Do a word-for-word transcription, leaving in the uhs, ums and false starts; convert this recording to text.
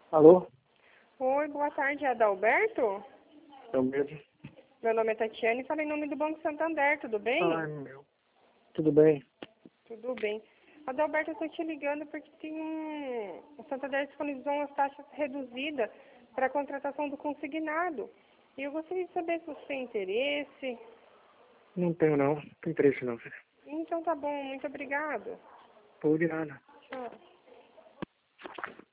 Alô? Oi, boa tarde, é Adalberto? É o mesmo. Meu nome é Tatiane e falei em nome do Banco Santander, tudo bem? Ai, meu. Tudo bem? Tudo bem. Adalberto, eu estou te ligando porque tem um... O Santander disponibilizou umas taxas reduzidas para a contratação do consignado. E eu gostaria de saber se você tem interesse. Não tenho, não. Não tem interesse, não, filho. Então tá bom, muito obrigada. Por de nada. Tchau.